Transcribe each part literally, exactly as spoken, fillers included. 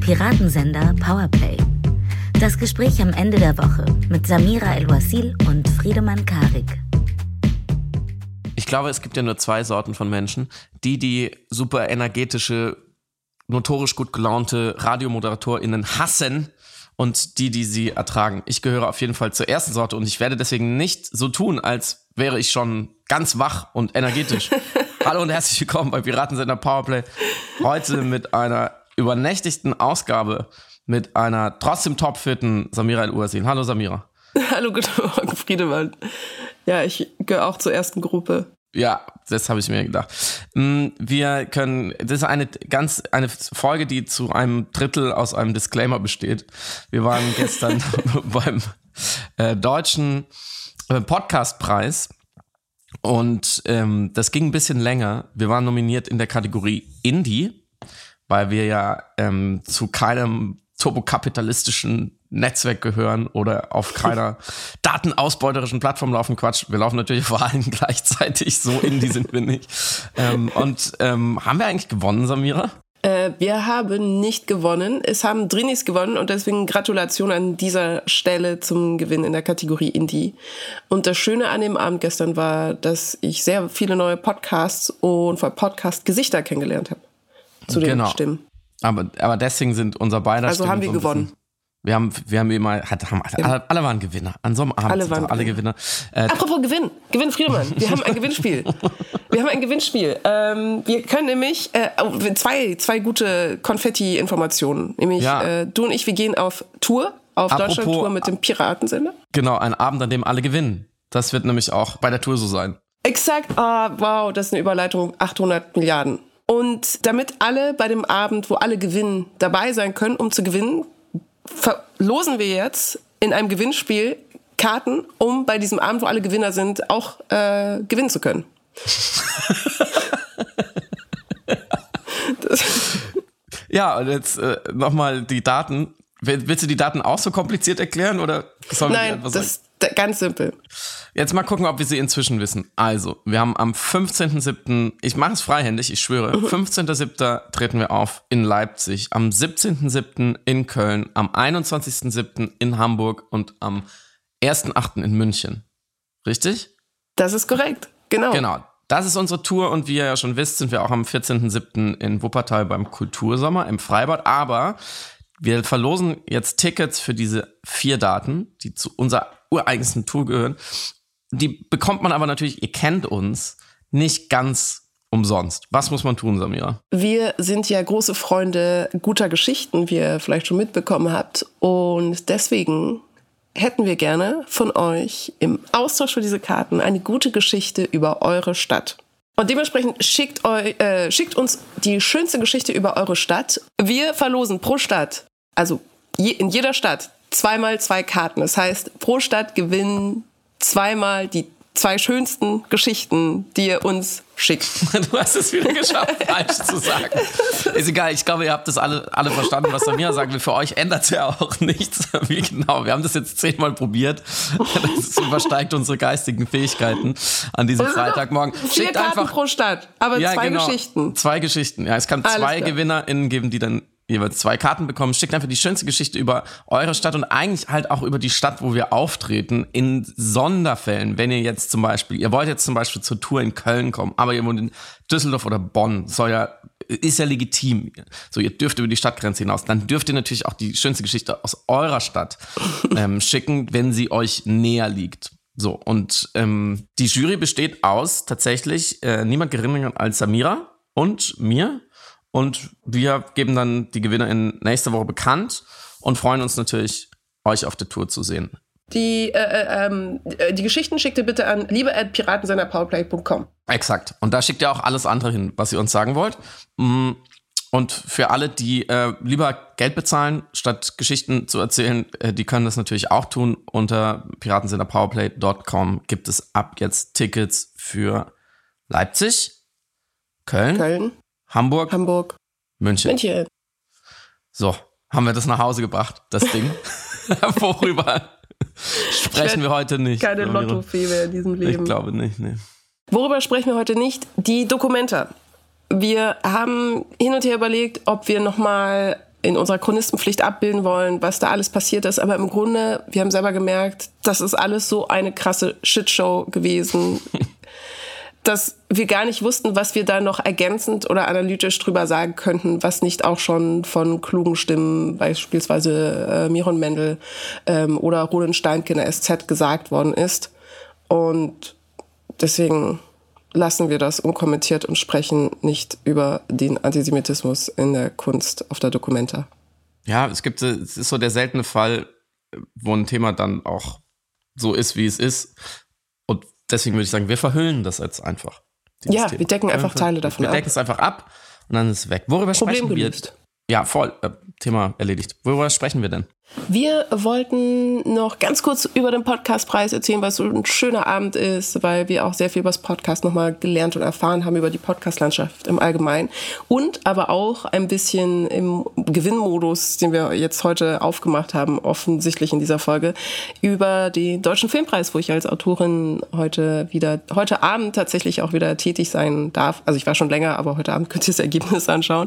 Piratensender Powerplay. Das Gespräch am Ende der Woche mit Samira El-Wasil und Friedemann Karik. Ich glaube, es gibt ja nur zwei Sorten von Menschen. Die, die super energetische, notorisch gut gelaunte RadiomoderatorInnen hassen und die, die sie ertragen. Ich gehöre auf jeden Fall zur ersten Sorte und ich werde deswegen nicht so tun, als wäre ich schon ganz wach und energetisch. Hallo und herzlich willkommen bei Piratensender Powerplay. Heute mit einer übernächtigten Ausgabe mit einer trotzdem topfitten Samira El-Wasil. Hallo Samira. Hallo, guten Morgen, Friedemann. Ja, ich gehöre auch zur ersten Gruppe. Ja, das habe ich mir gedacht. Wir können, das ist eine ganz, eine Folge, die zu einem Drittel aus einem Disclaimer besteht. Wir waren gestern beim äh, deutschen äh, Podcastpreis und ähm, das ging ein bisschen länger. Wir waren nominiert in der Kategorie Indie, weil wir ja ähm, zu keinem turbokapitalistischen Netzwerk gehören oder auf keiner datenausbeuterischen Plattform laufen. Quatsch, wir laufen natürlich vor allen gleichzeitig, so Indie sind wir nicht. Ähm, und ähm, haben wir eigentlich gewonnen, Samira? Äh, wir haben nicht gewonnen. Es haben Drinis gewonnen und deswegen Gratulation an dieser Stelle zum Gewinn in der Kategorie Indie. Und das Schöne an dem Abend gestern war, dass ich sehr viele neue Podcasts und vor Podcast-Gesichter kennengelernt habe. Zu den genau. Stimmen. Aber, aber deswegen sind unser beider Also Stimmen haben wir so gewonnen. Bisschen, wir haben, wir haben immer, hat, haben, alle, alle waren Gewinner. An so einem Abend alle sind waren alle Gewinner. Äh, Apropos Gewinn, Gewinn Friedemann, wir haben ein Gewinnspiel. Wir haben ein Gewinnspiel. Ähm, wir können nämlich äh, zwei, zwei gute Konfetti-Informationen. Nämlich ja. äh, du und ich, wir gehen auf Tour, auf Deutschland-Tour mit dem Piratensender. Genau, ein Abend, an dem alle gewinnen. Das wird nämlich auch bei der Tour so sein. Exakt, ah, wow, das ist eine Überleitung, achthundert Milliarden. Und damit alle bei dem Abend, wo alle gewinnen, dabei sein können, um zu gewinnen, verlosen wir jetzt in einem Gewinnspiel Karten, um bei diesem Abend, wo alle Gewinner sind, auch äh, gewinnen zu können. Ja, und jetzt äh, nochmal die Daten. Willst du die Daten auch so kompliziert erklären oder sollen Nein, wir die einfach das ist ganz simpel. Jetzt mal gucken, ob wir sie inzwischen wissen. Also, wir haben am fünfzehnten siebten, ich mache es freihändig, ich schwöre, mhm. fünfzehnten siebten treten wir auf in Leipzig, am siebzehnten siebten in Köln, am einundzwanzigsten siebten in Hamburg und am ersten achten in München. Richtig? Das ist korrekt, genau. Genau, das ist unsere Tour und wie ihr ja schon wisst, sind wir auch am vierzehnten siebten in Wuppertal beim Kultursommer im Freibad, aber wir verlosen jetzt Tickets für diese vier Daten, die zu unserer ureigensten Tour gehören. Die bekommt man aber natürlich, ihr kennt uns, nicht ganz umsonst. Was muss man tun, Samira? Wir sind ja große Freunde guter Geschichten, wie ihr vielleicht schon mitbekommen habt. Und deswegen hätten wir gerne von euch im Austausch für diese Karten eine gute Geschichte über eure Stadt. Und dementsprechend schickt, eu, äh, schickt uns die schönste Geschichte über eure Stadt. Wir verlosen pro Stadt, also je, in jeder Stadt, zweimal zwei Karten. Das heißt, pro Stadt gewinnen zweimal die zwei schönsten Geschichten, die ihr uns schickt. Du hast es wieder geschafft, falsch zu sagen. Ist egal, ich glaube, ihr habt das alle, alle verstanden, was Samira sagen will. Für euch ändert es ja auch nichts. Wie genau, wir haben das jetzt zehnmal probiert. Das übersteigt unsere geistigen Fähigkeiten an diesem das Freitagmorgen. Vier Schickt Karten einfach pro Stadt, aber ja, zwei genau, Geschichten. Zwei Geschichten, ja. Es kann Alles zwei klar. GewinnerInnen geben, die dann jeweils zwei Karten bekommen. Schickt einfach die schönste Geschichte über eure Stadt und eigentlich halt auch über die Stadt, wo wir auftreten. In Sonderfällen, wenn ihr jetzt zum Beispiel, ihr wollt jetzt zum Beispiel zur Tour in Köln kommen, aber ihr wohnt in Düsseldorf oder Bonn, soll ja, ist ja legitim. So, ihr dürft über die Stadtgrenze hinaus. Dann dürft ihr natürlich auch die schönste Geschichte aus eurer Stadt ähm, schicken, wenn sie euch näher liegt. So, und ähm, die Jury besteht aus tatsächlich äh, niemand geringer als Samira und mir. Und wir geben dann die GewinnerInnen nächste Woche bekannt und freuen uns natürlich, euch auf der Tour zu sehen. Die, äh, ähm, die Geschichten schickt ihr bitte an liebe at piratensender powerplay punkt com. Exakt. Und da schickt ihr auch alles andere hin, was ihr uns sagen wollt. Und für alle, die äh, lieber Geld bezahlen, statt Geschichten zu erzählen, äh, die können das natürlich auch tun. Unter piratensender powerplay punkt com gibt es ab jetzt Tickets für Leipzig, Köln, Köln. Hamburg, Hamburg, München. München. So, haben wir das nach Hause gebracht, das Ding. Worüber sprechen wir heute nicht? Keine Lottofee mehr in diesem Leben. Ich glaube nicht, nee. Worüber sprechen wir heute nicht? Die Documenta. Wir haben hin und her überlegt, ob wir nochmal in unserer Chronistenpflicht abbilden wollen, was da alles passiert ist. Aber im Grunde, wir haben selber gemerkt, das ist alles so eine krasse Shitshow gewesen, dass wir gar nicht wussten, was wir da noch ergänzend oder analytisch drüber sagen könnten, was nicht auch schon von klugen Stimmen, beispielsweise äh, Miron Mendel ähm, oder Roland Steinke in der S Z gesagt worden ist. Und deswegen lassen wir das unkommentiert und sprechen nicht über den Antisemitismus in der Kunst auf der Documenta. Ja, es gibt, es ist so der seltene Fall, wo ein Thema dann auch so ist, wie es ist. Und deswegen würde ich sagen, wir verhüllen das jetzt einfach. Ja, Thema. wir decken einfach Teile davon wir ab. Wir decken es einfach ab und dann ist es weg. Worüber Problem sprechen wir? gelöst. Ja, voll. Äh, Thema erledigt. Worüber sprechen wir denn? Wir wollten noch ganz kurz über den Podcastpreis erzählen, weil es so ein schöner Abend ist, weil wir auch sehr viel über das Podcast nochmal gelernt und erfahren haben, über die Podcast-Landschaft im Allgemeinen. Und aber auch ein bisschen im Gewinnmodus, den wir jetzt heute aufgemacht haben, offensichtlich in dieser Folge, über den Deutschen Filmpreis, wo ich als Autorin heute wieder, heute Abend tatsächlich auch wieder tätig sein darf. Also ich war schon länger, aber heute Abend könnt ihr das Ergebnis anschauen.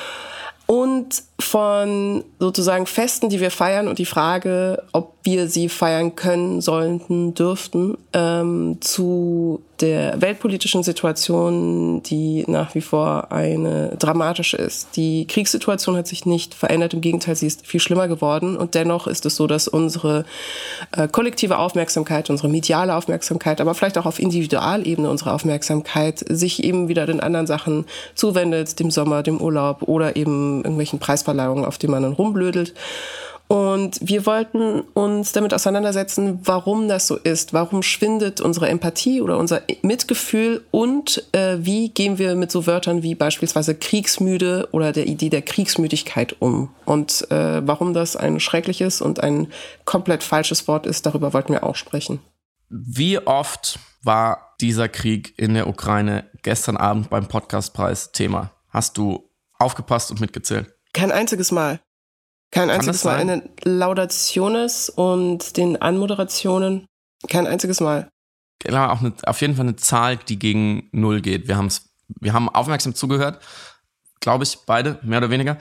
Und von sozusagen Festen, die wir feiern und die Frage, ob wir sie feiern können, sollten, dürften, ähm, zu der weltpolitischen Situation, die nach wie vor eine dramatische ist. Die Kriegssituation hat sich nicht verändert, im Gegenteil, sie ist viel schlimmer geworden. Und dennoch ist es so, dass unsere äh, kollektive Aufmerksamkeit, unsere mediale Aufmerksamkeit, aber vielleicht auch auf Individualebene unsere Aufmerksamkeit sich eben wieder den anderen Sachen zuwendet, dem Sommer, dem Urlaub oder eben irgendwelchen Preisverleihungen, auf denen man dann rumblödelt. Und wir wollten uns damit auseinandersetzen, warum das so ist. Warum schwindet unsere Empathie oder unser Mitgefühl und äh, wie gehen wir mit so Wörtern wie beispielsweise kriegsmüde oder der Idee der Kriegsmüdigkeit um. Und äh, warum das ein schreckliches und ein komplett falsches Wort ist, darüber wollten wir auch sprechen. Wie oft war dieser Krieg in der Ukraine gestern Abend beim Podcastpreis Thema? Hast du aufgepasst und mitgezählt? Kein einziges Mal. Kein einziges Mal in den Laudationes und den Anmoderationen. Kein einziges Mal. Genau, auch eine, auf jeden Fall eine Zahl, die gegen Null geht. Wir, haben's, wir haben aufmerksam zugehört, glaube ich, beide, mehr oder weniger.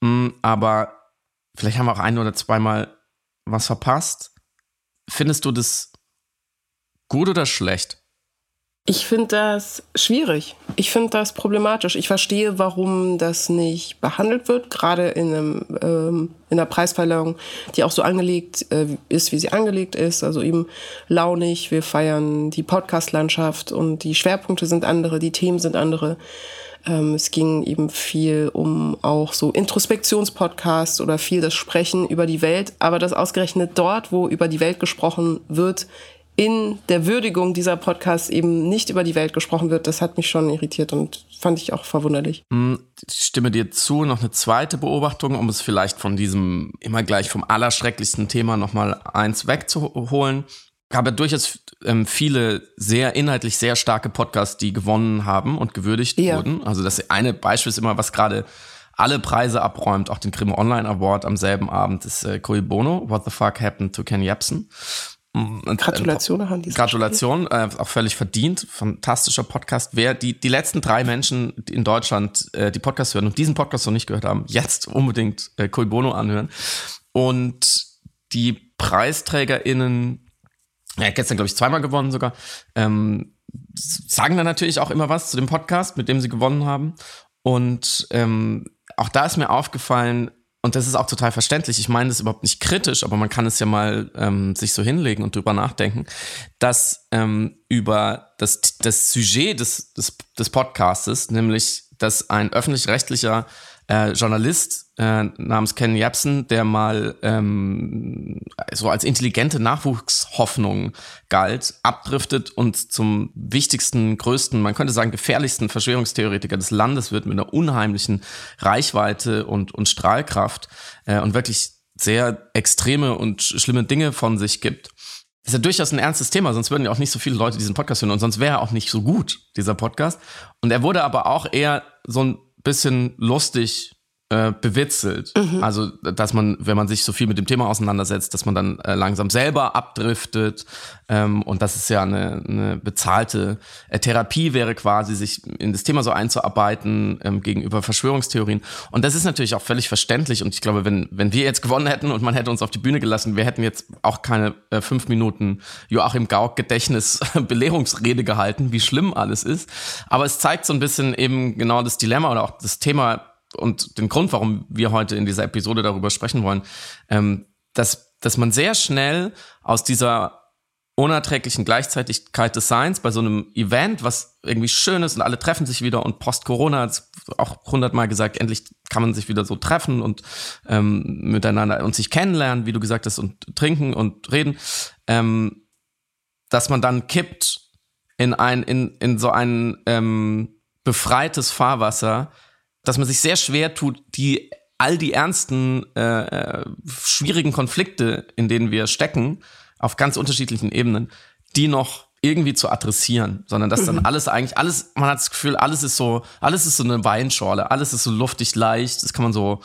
Aber vielleicht haben wir auch ein oder zweimal was verpasst. Findest du das gut oder schlecht? Ich finde das schwierig. Ich finde das problematisch. Ich verstehe, warum das nicht behandelt wird, gerade in, einem, ähm, in einer Preisverleihung, die auch so angelegt äh, ist, wie sie angelegt ist. Also eben launig, wir feiern die Podcast-Landschaft und die Schwerpunkte sind andere, die Themen sind andere. Ähm, es ging eben viel um auch so Introspektionspodcasts oder viel das Sprechen über die Welt. Aber das ausgerechnet dort, wo über die Welt gesprochen wird, in der Würdigung dieser Podcasts eben nicht über die Welt gesprochen wird, das hat mich schon irritiert und fand ich auch verwunderlich. Ich stimme dir zu. Noch eine zweite Beobachtung, um es vielleicht von diesem immer gleich vom allerschrecklichsten Thema nochmal eins wegzuholen. Ich habe durchaus ähm, viele sehr inhaltlich sehr starke Podcasts, die gewonnen haben und gewürdigt ja. wurden. Also das eine Beispiel ist immer, was gerade alle Preise abräumt, auch den Crime Online Award am selben Abend, ist äh, Cui Bono, What the Fuck Happened to Ken Jebsen. Gratulation an diesen Gratulation, äh, auch völlig verdient. Fantastischer Podcast. Wer die, die letzten drei Menschen in Deutschland äh, die Podcasts hören und diesen Podcast noch nicht gehört haben, jetzt unbedingt äh, Cui Bono anhören. Und die PreisträgerInnen, ja, gestern glaube ich zweimal gewonnen sogar, ähm, sagen dann natürlich auch immer was zu dem Podcast, mit dem sie gewonnen haben. Und ähm, auch da ist mir aufgefallen, und das ist auch total verständlich, ich meine das überhaupt nicht kritisch, aber man kann es ja mal ähm, sich so hinlegen und drüber nachdenken, dass ähm, über das, das Sujet des, des, des Podcastes, nämlich dass ein öffentlich-rechtlicher äh, Journalist äh, namens Ken Jebsen, der mal ähm, so als intelligente Nachwuchshoffnung galt, abdriftet und zum wichtigsten, größten, man könnte sagen gefährlichsten Verschwörungstheoretiker des Landes wird mit einer unheimlichen Reichweite und, und Strahlkraft äh, und wirklich sehr extreme und schlimme Dinge von sich gibt. Das ist ja durchaus ein ernstes Thema, sonst würden ja auch nicht so viele Leute diesen Podcast hören und sonst wäre er auch nicht so gut, dieser Podcast. Und er wurde aber auch eher so ein bisschen lustig äh, bewitzelt. Mhm. Also, dass man, wenn man sich so viel mit dem Thema auseinandersetzt, dass man dann äh, langsam selber abdriftet. Ähm, und das ist ja eine, eine bezahlte äh, Therapie wäre quasi, sich in das Thema so einzuarbeiten ähm, gegenüber Verschwörungstheorien. Und das ist natürlich auch völlig verständlich. Und ich glaube, wenn, wenn wir jetzt gewonnen hätten und man hätte uns auf die Bühne gelassen, wir hätten jetzt auch keine äh, fünf Minuten Joachim Gauck Gedächtnis-Belehrungsrede gehalten, wie schlimm alles ist. Aber es zeigt so ein bisschen eben genau das Dilemma oder auch das Thema und den Grund, warum wir heute in dieser Episode darüber sprechen wollen, ähm, dass, dass man sehr schnell aus dieser unerträglichen Gleichzeitigkeit des Seins bei so einem Event, was irgendwie schön ist und alle treffen sich wieder und post-Corona, hat's auch hundertmal gesagt, endlich kann man sich wieder so treffen und ähm, miteinander und sich kennenlernen, wie du gesagt hast, und trinken und reden, ähm, dass man dann kippt in ein, in, in so ein ähm, befreites Fahrwasser, dass man sich sehr schwer tut, die all die ernsten, äh, schwierigen Konflikte, in denen wir stecken, auf ganz unterschiedlichen Ebenen, die noch irgendwie zu adressieren, sondern dass dann alles eigentlich, alles, man hat das Gefühl, alles ist so, alles ist so eine Weinschorle, alles ist so luftig leicht, das kann man so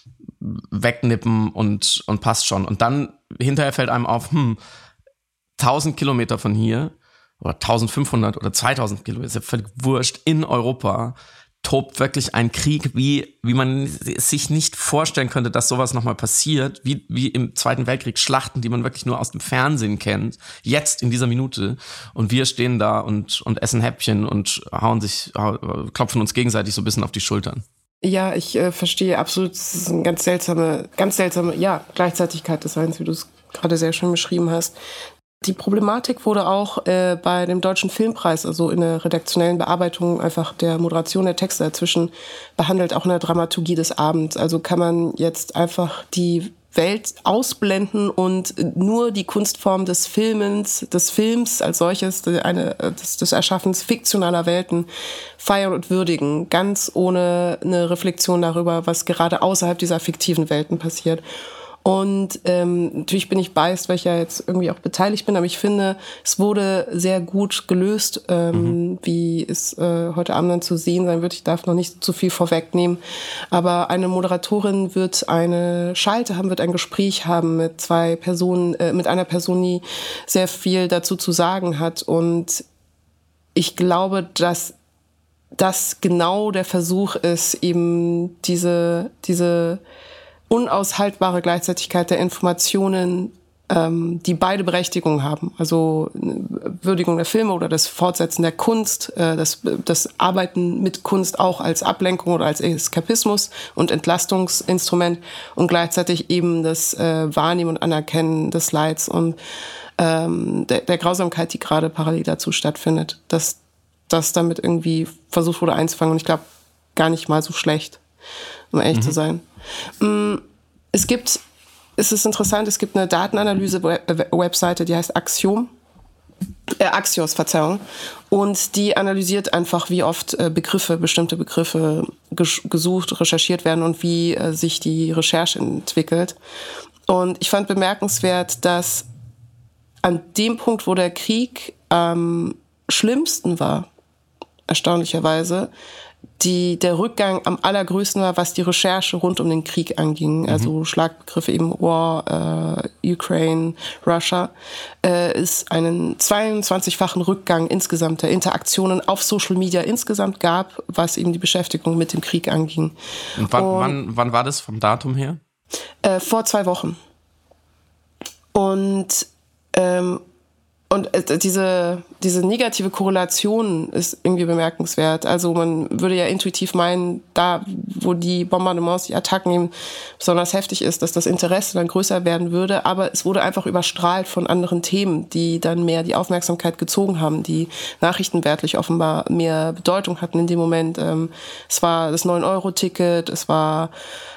wegnippen und, und passt schon. Und dann hinterher fällt einem auf, hm, tausend Kilometer von hier oder eintausendfünfhundert oder zweitausend Kilometer, ist ja völlig wurscht, in Europa tobt wirklich ein Krieg, wie, wie man es sich nicht vorstellen könnte, dass sowas nochmal passiert, wie, wie im Zweiten Weltkrieg, Schlachten, die man wirklich nur aus dem Fernsehen kennt, jetzt in dieser Minute. Und wir stehen da und, und essen Häppchen und hauen sich, klopfen uns gegenseitig so ein bisschen auf die Schultern. Ja, ich äh, verstehe absolut, es ist eine ganz seltsame, ganz seltsame, ja, Gleichzeitigkeit des Seins, wie du es gerade sehr schön beschrieben hast. Die Problematik wurde auch äh, bei dem Deutschen Filmpreis, also in der redaktionellen Bearbeitung einfach der Moderation der Texte dazwischen behandelt, auch in der Dramaturgie des Abends. Also kann man jetzt einfach die Welt ausblenden und nur die Kunstform des Filmens, des Films als solches, eine, des, des Erschaffens fiktionaler Welten feiern und würdigen, ganz ohne eine Reflexion darüber, was gerade außerhalb dieser fiktiven Welten passiert. Und ähm, natürlich bin ich biased, weil ich ja jetzt irgendwie auch beteiligt bin, aber ich finde, es wurde sehr gut gelöst, ähm, mhm. wie es äh, heute Abend dann zu sehen sein wird. Ich darf noch nicht zu viel vorwegnehmen, aber eine Moderatorin wird eine Schalte haben, wird ein Gespräch haben mit zwei Personen, äh, mit einer Person, die sehr viel dazu zu sagen hat. Und ich glaube, dass das genau der Versuch ist, eben diese diese unaushaltbare Gleichzeitigkeit der Informationen, ähm, die beide Berechtigungen haben. Also Würdigung der Filme oder das Fortsetzen der Kunst, äh, das, das Arbeiten mit Kunst auch als Ablenkung oder als Eskapismus und Entlastungsinstrument und gleichzeitig eben das äh, Wahrnehmen und Anerkennen des Leids und ähm, der, der Grausamkeit, die gerade parallel dazu stattfindet. Dass das damit irgendwie versucht wurde einzufangen und ich glaube gar nicht mal so schlecht, um ehrlich mhm. zu sein. Es gibt, es ist interessant, es gibt eine Datenanalyse-Webseite, die heißt Axiom, äh, Axios, Verzeihung, und die analysiert einfach, wie oft äh, Begriffe, bestimmte Begriffe ges- gesucht, recherchiert werden und wie äh, sich die Recherche entwickelt. Und ich fand bemerkenswert, dass an dem Punkt, wo der Krieg am schlimmsten war, erstaunlicherweise, die, der Rückgang am allergrößten war, was die Recherche rund um den Krieg anging. Mhm. Also Schlagbegriffe eben War, äh, Ukraine, Russia, äh, ist einen zweiundzwanzigfachen Rückgang insgesamt der Interaktionen auf Social Media insgesamt gab, was eben die Beschäftigung mit dem Krieg anging. Und wann, Und, wann, wann war das vom Datum her? Äh, vor zwei Wochen. Und ähm, Und diese, diese negative Korrelation ist irgendwie bemerkenswert. Also man würde ja intuitiv meinen, da wo die Bombardements, die Attacken eben besonders heftig ist, dass das Interesse dann größer werden würde. Aber es wurde einfach überstrahlt von anderen Themen, die dann mehr die Aufmerksamkeit gezogen haben, die nachrichtenwertlich offenbar mehr Bedeutung hatten in dem Moment. Es war das neun Euro Ticket, es war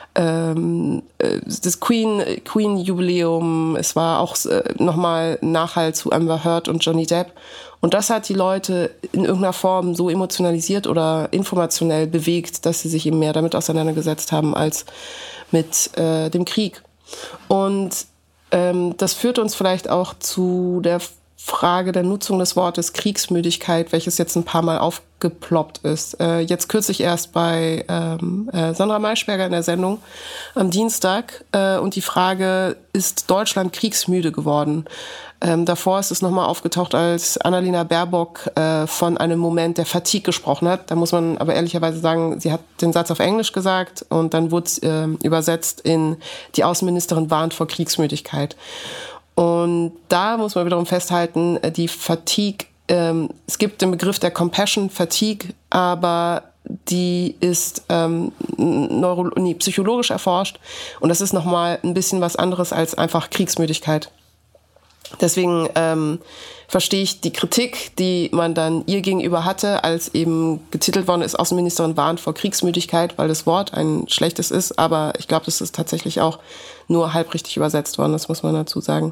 das Queen, Queen-Jubiläum, es war auch äh, nochmal Nachhalt zu Amber Heard und Johnny Depp. Und das hat die Leute in irgendeiner Form so emotionalisiert oder informationell bewegt, dass sie sich eben mehr damit auseinandergesetzt haben als mit äh, dem Krieg. Und ähm, das führt uns vielleicht auch zu der Frage der Nutzung des Wortes Kriegsmüdigkeit, welches jetzt ein paar Mal aufgeploppt ist. Äh, jetzt kürzlich erst bei ähm, äh, Sandra Maischberger in der Sendung am Dienstag. Äh, und die Frage, ist Deutschland kriegsmüde geworden? Ähm, davor ist es nochmal aufgetaucht, als Annalena Baerbock äh, von einem Moment der Fatigue gesprochen hat. Da muss man aber ehrlicherweise sagen, sie hat den Satz auf Englisch gesagt und dann wurde es äh, übersetzt in die Außenministerin warnt vor Kriegsmüdigkeit. Und da muss man wiederum festhalten, die Fatigue, ähm, es gibt den Begriff der Compassion Fatigue, aber die ist ähm, neuro- nee, psychologisch erforscht und das ist nochmal ein bisschen was anderes als einfach Kriegsmüdigkeit. Deswegen ähm, verstehe ich die Kritik, die man dann ihr gegenüber hatte, als eben getitelt worden ist, Außenministerin warnt vor Kriegsmüdigkeit, weil das Wort ein schlechtes ist, aber ich glaube, das ist tatsächlich auch nur halb richtig übersetzt worden, das muss man dazu sagen.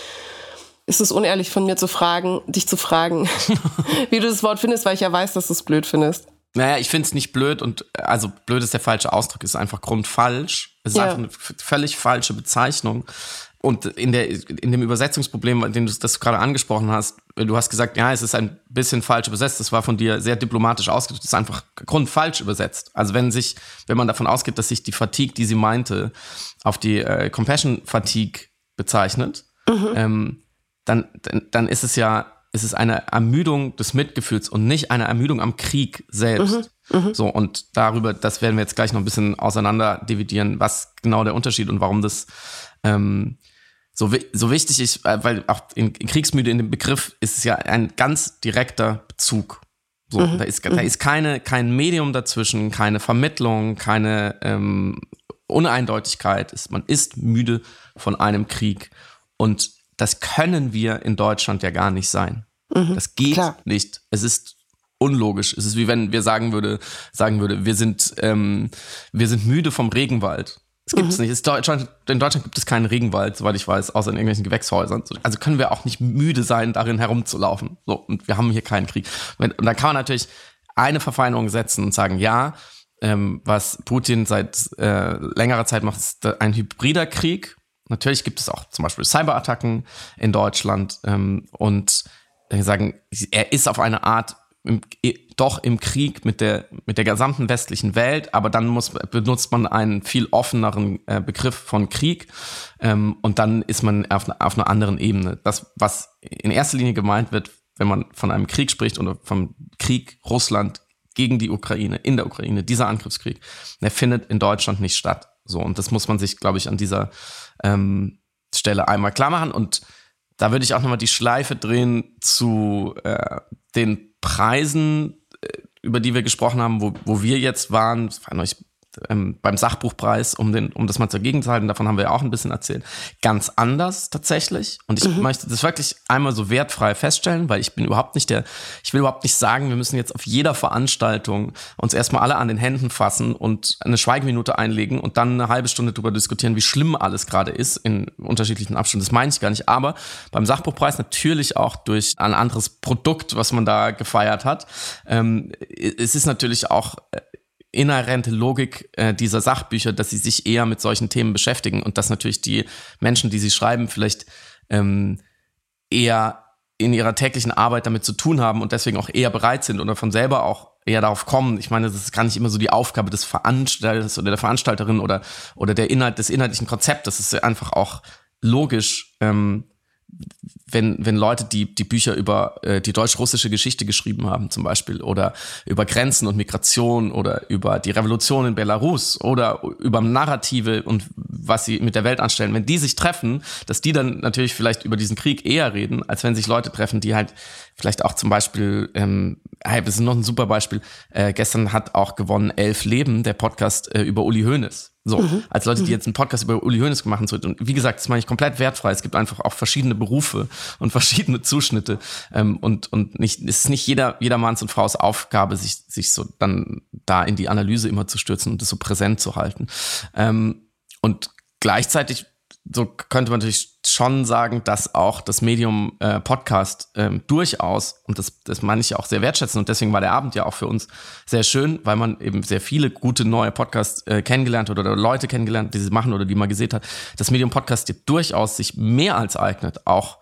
Ist es unehrlich von mir zu fragen, dich zu fragen, wie du das Wort findest, weil ich ja weiß, dass du es blöd findest. Naja, ich finde es nicht blöd und also blöd ist der falsche Ausdruck, ist einfach grundfalsch. Es ist Ja. einfach eine völlig falsche Bezeichnung. Und in der in dem Übersetzungsproblem, den du das gerade angesprochen hast, du hast gesagt, ja, es ist ein bisschen falsch übersetzt. Das war von dir sehr diplomatisch ausgedrückt. Das ist einfach grundfalsch übersetzt. Also wenn sich, wenn man davon ausgeht, dass sich die Fatigue, die sie meinte, auf die äh, Compassion Fatigue bezeichnet, mhm. ähm, dann, dann dann ist es ja, ist es eine Ermüdung des Mitgefühls und nicht eine Ermüdung am Krieg selbst. Mhm. Mhm. So, und darüber, das werden wir jetzt gleich noch ein bisschen auseinander dividieren, was genau der Unterschied und warum das ähm, so, so wichtig ist, weil auch in, in Kriegsmüde in dem Begriff ist es ja ein ganz direkter Bezug. So, mhm. da ist, da ist keine, kein Medium dazwischen, keine Vermittlung, keine ähm, Uneindeutigkeit. Ist, man ist müde von einem Krieg. Und das können wir in Deutschland ja gar nicht sein. Mhm. Das geht Klar. nicht. Es ist unlogisch. Es ist wie wenn wir sagen würde, sagen würde, wir sind, ähm, wir sind müde vom Regenwald. Das gibt es mhm. nicht. Es Deutschland, in Deutschland gibt es keinen Regenwald, soweit ich weiß, außer in irgendwelchen Gewächshäusern. Also können wir auch nicht müde sein, darin herumzulaufen. So, und wir haben hier keinen Krieg. Und dann kann man natürlich eine Verfeinerung setzen und sagen, ja, ähm, was Putin seit äh, längerer Zeit macht, ist ein hybrider Krieg. Natürlich gibt es auch zum Beispiel Cyberattacken in Deutschland. Ähm, und äh, sagen, er ist auf eine Art Im, doch im Krieg mit der, mit der gesamten westlichen Welt, aber dann muss, benutzt man einen viel offeneren äh, Begriff von Krieg ähm, und dann ist man auf, auf einer anderen Ebene. Das, was in erster Linie gemeint wird, wenn man von einem Krieg spricht oder vom Krieg Russland gegen die Ukraine, in der Ukraine, dieser Angriffskrieg, der findet in Deutschland nicht statt. So, und das muss man sich, glaube ich, an dieser ähm, Stelle einmal klar machen. Und da würde ich auch nochmal die Schleife drehen zu äh, den Preisen, über die wir gesprochen haben, wo, wo wir jetzt waren, das war neulich, ähm, beim Sachbuchpreis, um, den, um das mal dagegen zu halten, davon haben wir ja auch ein bisschen erzählt, ganz anders tatsächlich. Und ich mhm. möchte das wirklich einmal so wertfrei feststellen, weil ich bin überhaupt nicht der, ich will überhaupt nicht sagen, wir müssen jetzt auf jeder Veranstaltung uns erstmal alle an den Händen fassen und eine Schweigeminute einlegen und dann eine halbe Stunde darüber diskutieren, wie schlimm alles gerade ist in unterschiedlichen Abständen. Das meine ich gar nicht. Aber beim Sachbuchpreis natürlich auch durch ein anderes Produkt, was man da gefeiert hat. Ähm, es ist natürlich auch inhärente Logik äh, dieser Sachbücher, dass sie sich eher mit solchen Themen beschäftigen und dass natürlich die Menschen, die sie schreiben, vielleicht ähm, eher in ihrer täglichen Arbeit damit zu tun haben und deswegen auch eher bereit sind oder von selber auch eher darauf kommen. Ich meine, das ist gar nicht immer so die Aufgabe des Veranstalters oder der Veranstalterin oder, oder der Inhalt des inhaltlichen Konzeptes. Das ist einfach auch logisch, ähm, wenn, wenn Leute, die die Bücher über äh, die deutsch-russische Geschichte geschrieben haben zum Beispiel oder über Grenzen und Migration oder über die Revolution in Belarus oder über Narrative und was sie mit der Welt anstellen, wenn die sich treffen, dass die dann natürlich vielleicht über diesen Krieg eher reden, als wenn sich Leute treffen, die halt vielleicht auch zum Beispiel, ähm, hey, das ist noch ein super Beispiel, äh, gestern hat auch gewonnen Elf Leben, der Podcast äh, über Uli Hoeneß. So, mhm. als Leute, die jetzt einen Podcast über Uli Hoeneß gemacht haben. Und wie gesagt, das meine ich komplett wertfrei. Es gibt einfach auch verschiedene Berufe und verschiedene Zuschnitte. Ähm, und und nicht, es ist nicht jeder, jedermanns und Fraus Aufgabe, sich sich so dann da in die Analyse immer zu stürzen und das so präsent zu halten. Ähm, und gleichzeitig so könnte man natürlich schon sagen, dass auch das Medium äh, Podcast ähm, durchaus, und das, das meine ich ja auch sehr wertschätzen, und deswegen war der Abend ja auch für uns sehr schön, weil man eben sehr viele gute neue Podcasts äh, kennengelernt hat oder Leute kennengelernt, die sie machen oder die man gesehen hat, das Medium Podcast ja durchaus sich mehr als eignet, auch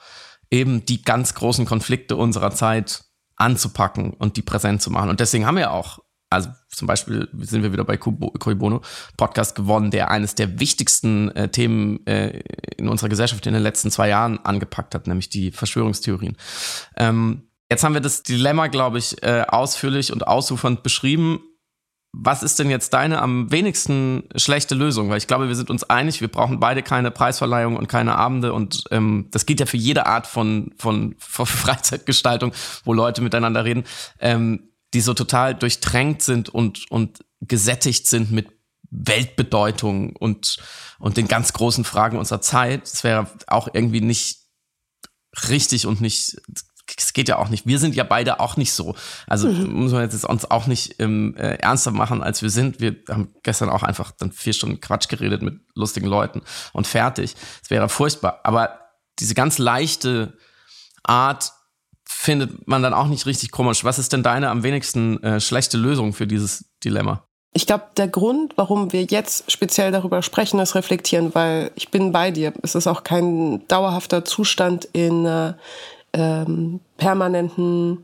eben die ganz großen Konflikte unserer Zeit anzupacken und die präsent zu machen. Und deswegen haben wir auch, also zum Beispiel sind wir wieder bei Cui Bono, Podcast gewonnen, der eines der wichtigsten äh, Themen äh, in unserer Gesellschaft in den letzten zwei Jahren angepackt hat, nämlich die Verschwörungstheorien. Ähm, jetzt haben wir das Dilemma, glaube ich, äh, ausführlich und ausufernd beschrieben. Was ist denn jetzt deine am wenigsten schlechte Lösung? Weil ich glaube, wir sind uns einig, wir brauchen beide keine Preisverleihung und keine Abende. Und ähm, das gilt ja für jede Art von, von, von Freizeitgestaltung, wo Leute miteinander reden, ähm, die so total durchtränkt sind und, und gesättigt sind mit Weltbedeutung und, und den ganz großen Fragen unserer Zeit. Das wäre auch irgendwie nicht richtig und nicht... Es geht ja auch nicht. Wir sind ja beide auch nicht so. Also mhm. muss man jetzt uns auch nicht ähm, äh, ernster machen, als wir sind. Wir haben gestern auch einfach dann vier Stunden Quatsch geredet mit lustigen Leuten und fertig. Es wäre furchtbar. Aber diese ganz leichte Art findet man dann auch nicht richtig komisch. Was ist denn deine am wenigsten äh, schlechte Lösung für dieses Dilemma? Ich glaube, der Grund, warum wir jetzt speziell darüber sprechen, ist reflektieren, weil ich bin bei dir. Es ist auch kein dauerhafter Zustand in äh, ähm, permanenten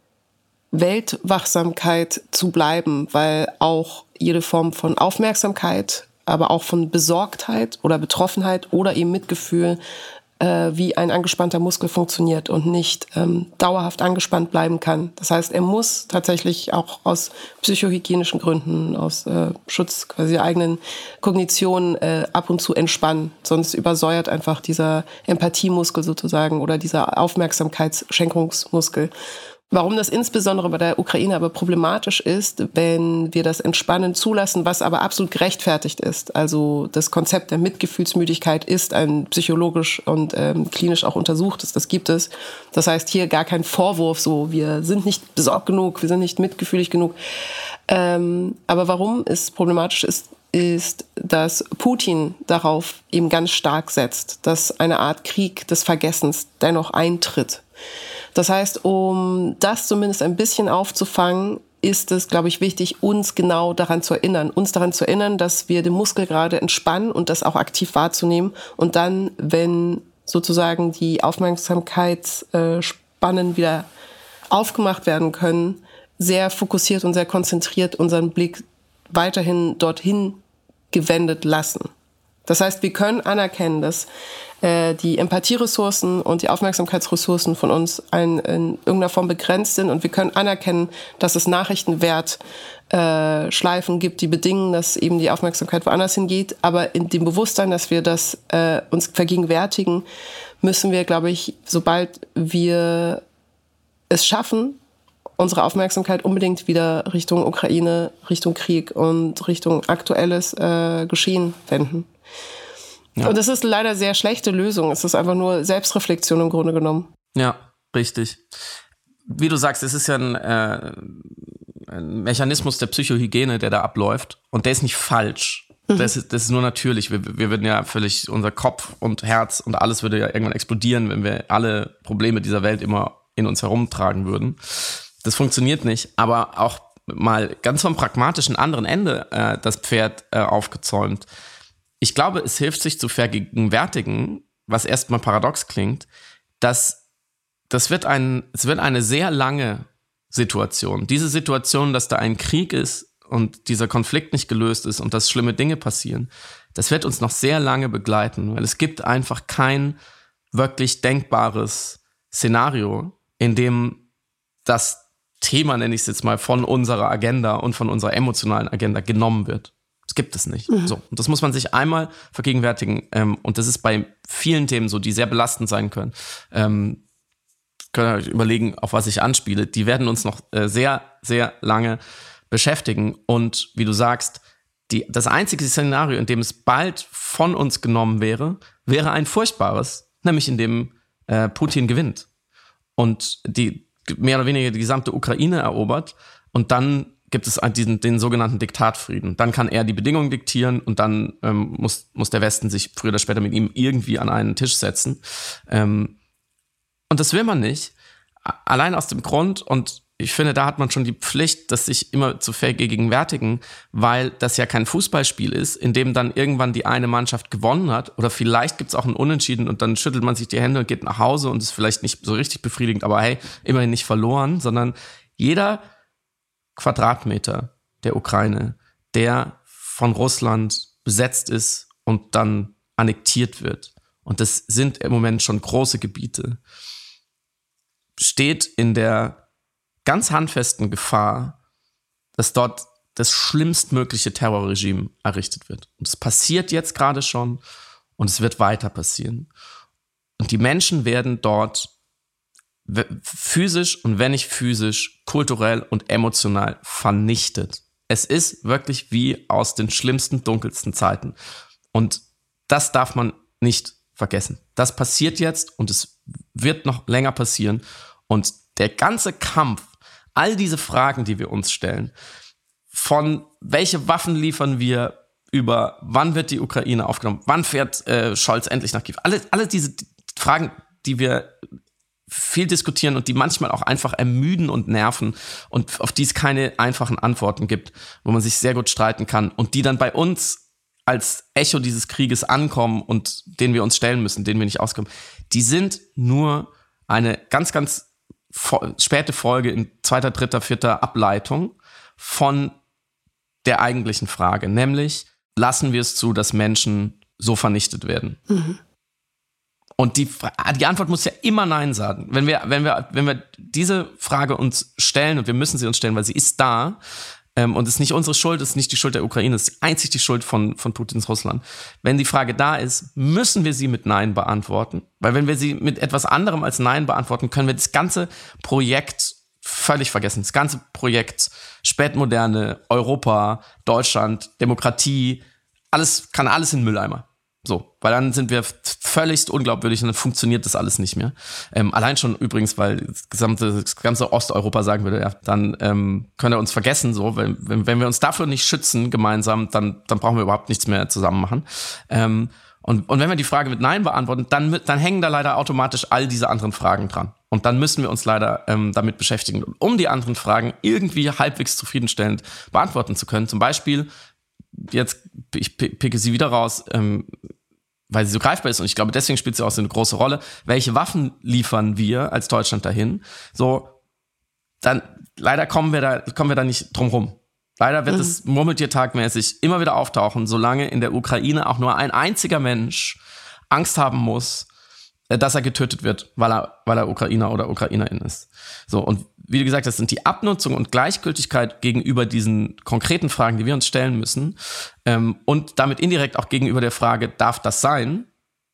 Weltwachsamkeit zu bleiben, weil auch jede Form von Aufmerksamkeit, aber auch von Besorgtheit oder Betroffenheit oder eben Mitgefühl äh, wie ein angespannter Muskel funktioniert und nicht ähm, dauerhaft angespannt bleiben kann. Das heißt, er muss tatsächlich auch aus psychohygienischen Gründen, aus äh, Schutz quasi der eigenen Kognition äh, ab und zu entspannen. Sonst übersäuert einfach dieser Empathiemuskel sozusagen oder dieser Aufmerksamkeitsschenkungsmuskel. Warum das insbesondere bei der Ukraine aber problematisch ist, wenn wir das Entspannen zulassen, was aber absolut gerechtfertigt ist. Also das Konzept der Mitgefühlsmüdigkeit ist ein psychologisch und ähm, klinisch auch untersuchtes, das gibt es. Das heißt, hier gar kein Vorwurf, so wir sind nicht besorgt genug, wir sind nicht mitgefühlig genug. Ähm, aber warum es problematisch ist, ist, dass Putin darauf eben ganz stark setzt, dass eine Art Krieg des Vergessens dennoch eintritt. Das heißt, um das zumindest ein bisschen aufzufangen, ist es, glaube ich, wichtig, uns genau daran zu erinnern. Uns daran zu erinnern, dass wir den Muskel gerade entspannen und das auch aktiv wahrzunehmen. Und dann, wenn sozusagen die Aufmerksamkeitsspannen wieder aufgemacht werden können, sehr fokussiert und sehr konzentriert unseren Blick weiterhin dorthin gewendet lassen. Das heißt, wir können anerkennen, dass äh, die Empathieressourcen und die Aufmerksamkeitsressourcen von uns ein, in irgendeiner Form begrenzt sind und wir können anerkennen, dass es Nachrichtenwert äh, Schleifen gibt, die bedingen, dass eben die Aufmerksamkeit woanders hingeht. Aber in dem Bewusstsein, dass wir das äh, uns vergegenwärtigen, müssen wir, glaube ich, sobald wir es schaffen, unsere Aufmerksamkeit unbedingt wieder Richtung Ukraine, Richtung Krieg und Richtung aktuelles äh, Geschehen wenden. Ja. Und das ist leider eine sehr schlechte Lösung. Es ist einfach nur Selbstreflexion im Grunde genommen. Ja, richtig. Wie du sagst, es ist ja ein, äh, ein Mechanismus der Psychohygiene, der da abläuft. Und der ist nicht falsch. Mhm. Das ist, das ist nur natürlich. Wir, wir würden ja völlig, unser Kopf und Herz und alles würde ja irgendwann explodieren, wenn wir alle Probleme dieser Welt immer in uns herumtragen würden. Das funktioniert nicht. Aber auch mal ganz vom pragmatischen anderen Ende äh, das Pferd äh, aufgezäumt. Ich glaube, es hilft sich zu vergegenwärtigen, was erstmal paradox klingt, dass das wird ein, es wird eine sehr lange Situation. Diese Situation, dass da ein Krieg ist und dieser Konflikt nicht gelöst ist und dass schlimme Dinge passieren, das wird uns noch sehr lange begleiten, weil es gibt einfach kein wirklich denkbares Szenario, in dem das Thema, nenne ich es jetzt mal, von unserer Agenda und von unserer emotionalen Agenda genommen wird. Das gibt es nicht. Mhm. So, und das muss man sich einmal vergegenwärtigen. Ähm, und das ist bei vielen Themen so, die sehr belastend sein können. Ähm, könnt ihr euch überlegen, auf was ich anspiele. Die werden uns noch äh, sehr, sehr lange beschäftigen. Und wie du sagst, die, das einzige Szenario, in dem es bald von uns genommen wäre, wäre ein furchtbares, nämlich in dem äh, Putin gewinnt und die mehr oder weniger die gesamte Ukraine erobert. Und dann gibt es diesen, den sogenannten Diktatfrieden. Dann kann er die Bedingungen diktieren und dann ähm, muss, muss der Westen sich früher oder später mit ihm irgendwie an einen Tisch setzen. Ähm, und das will man nicht. Allein aus dem Grund, und ich finde, da hat man schon die Pflicht, das sich immer zu vergegenwärtigen, weil das ja kein Fußballspiel ist, in dem dann irgendwann die eine Mannschaft gewonnen hat oder vielleicht gibt es auch ein Unentschieden und dann schüttelt man sich die Hände und geht nach Hause und ist vielleicht nicht so richtig befriedigend, aber hey, immerhin nicht verloren, sondern jeder Quadratmeter der Ukraine, der von Russland besetzt ist und dann annektiert wird, und das sind im Moment schon große Gebiete, steht in der ganz handfesten Gefahr, dass dort das schlimmstmögliche Terrorregime errichtet wird. Und es passiert jetzt gerade schon und es wird weiter passieren. Und die Menschen werden dort physisch und wenn nicht physisch, kulturell und emotional vernichtet. Es ist wirklich wie aus den schlimmsten, dunkelsten Zeiten. Und das darf man nicht vergessen. Das passiert jetzt und es wird noch länger passieren. Und der ganze Kampf, all diese Fragen, die wir uns stellen, von welche Waffen liefern wir, über wann wird die Ukraine aufgenommen, wann fährt äh, Scholz endlich nach Kiew, alle, alle diese Fragen, die wir viel diskutieren und die manchmal auch einfach ermüden und nerven und auf die es keine einfachen Antworten gibt, wo man sich sehr gut streiten kann und die dann bei uns als Echo dieses Krieges ankommen und denen wir uns stellen müssen, denen wir nicht auskommen, die sind nur eine ganz, ganz späte Folge in zweiter, dritter, vierter Ableitung von der eigentlichen Frage, nämlich lassen wir es zu, dass Menschen so vernichtet werden? Mhm. Und die, die Antwort muss ja immer Nein sagen. Wenn wir, wenn wir, wenn wir diese Frage uns stellen, und wir müssen sie uns stellen, weil sie ist da, ähm, und es ist nicht unsere Schuld, es ist nicht die Schuld der Ukraine, es ist einzig die Schuld von, von Putins Russland. Wenn die Frage da ist, müssen wir sie mit Nein beantworten. Weil wenn wir sie mit etwas anderem als Nein beantworten, können wir das ganze Projekt völlig vergessen. Das ganze Projekt Spätmoderne, Europa, Deutschland, Demokratie, alles, kann alles in den Mülleimer. So, weil dann sind wir völligst unglaubwürdig und dann funktioniert das alles nicht mehr. Ähm, allein schon übrigens, weil das gesamte, das ganze Osteuropa sagen würde, ja, dann ähm, können wir uns vergessen, so, wenn, wenn, wenn wir uns dafür nicht schützen gemeinsam, dann, dann brauchen wir überhaupt nichts mehr zusammen machen. Ähm, und, und wenn wir die Frage mit Nein beantworten, dann, dann hängen da leider automatisch all diese anderen Fragen dran. Und dann müssen wir uns leider ähm, damit beschäftigen, um die anderen Fragen irgendwie halbwegs zufriedenstellend beantworten zu können. Zum Beispiel, jetzt, ich picke sie wieder raus, ähm, weil sie so greifbar ist und ich glaube, deswegen spielt sie auch so eine große Rolle. Welche Waffen liefern wir als Deutschland dahin? So, dann leider kommen wir da, kommen wir da nicht drum rum. Leider wird mhm. es murmeltiertagmäßig immer wieder auftauchen, solange in der Ukraine auch nur ein einziger Mensch Angst haben muss, dass er getötet wird, weil er, weil er Ukrainer oder Ukrainerin ist. So, und wie du gesagt hast, sind die Abnutzung und Gleichgültigkeit gegenüber diesen konkreten Fragen, die wir uns stellen müssen, ähm, und damit indirekt auch gegenüber der Frage, darf das sein?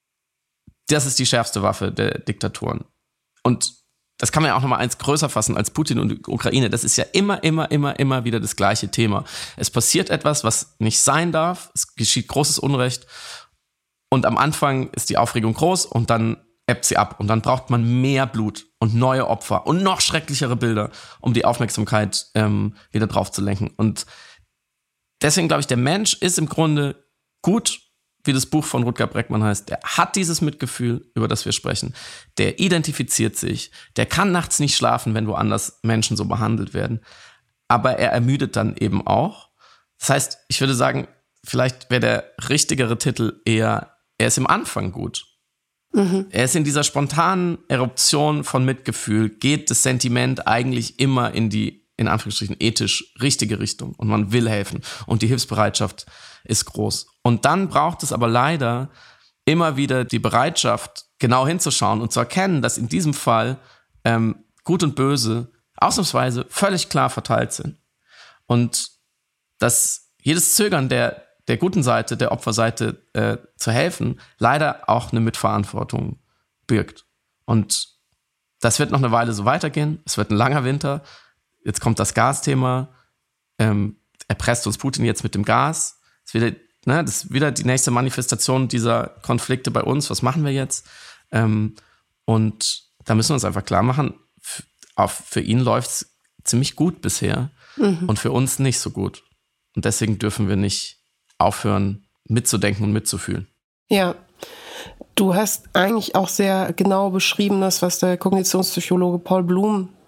Das ist die schärfste Waffe der Diktaturen. Und das kann man ja auch nochmal eins größer fassen als Putin und die Ukraine. Das ist ja immer, immer, immer, immer wieder das gleiche Thema. Es passiert etwas, was nicht sein darf. Es geschieht großes Unrecht. Und am Anfang ist die Aufregung groß und dann ebbt sie ab. Und dann braucht man mehr Blut und neue Opfer und noch schrecklichere Bilder, um die Aufmerksamkeit ähm, wieder drauf zu lenken. Und deswegen glaube ich, der Mensch ist im Grunde gut, wie das Buch von Rutger Bregmann heißt. Der hat dieses Mitgefühl, über das wir sprechen. Der identifiziert sich. Der kann nachts nicht schlafen, wenn woanders Menschen so behandelt werden. Aber er ermüdet dann eben auch. Das heißt, ich würde sagen, vielleicht wäre der richtigere Titel eher, er ist im Anfang gut. Mhm. Er ist in dieser spontanen Eruption von Mitgefühl, geht das Sentiment eigentlich immer in die, in Anführungsstrichen, ethisch richtige Richtung. Und man will helfen. Und die Hilfsbereitschaft ist groß. Und dann braucht es aber leider immer wieder die Bereitschaft, genau hinzuschauen und zu erkennen, dass in diesem Fall ähm, Gut und Böse ausnahmsweise völlig klar verteilt sind. Und dass jedes Zögern der der guten Seite, der Opferseite äh, zu helfen, leider auch eine Mitverantwortung birgt. Und das wird noch eine Weile so weitergehen. Es wird ein langer Winter. Jetzt kommt das Gasthema. Ähm, erpresst uns Putin jetzt mit dem Gas. Das ist, wieder, ne, das ist wieder die nächste Manifestation dieser Konflikte bei uns. Was machen wir jetzt? Ähm, und da müssen wir uns einfach klar machen, f- auf, für ihn läuft es ziemlich gut bisher mhm. und für uns nicht so gut. Und deswegen dürfen wir nicht aufhören, mitzudenken und mitzufühlen. Ja, du hast eigentlich auch sehr genau beschrieben, das, was der Kognitionspsychologe Paul Bloom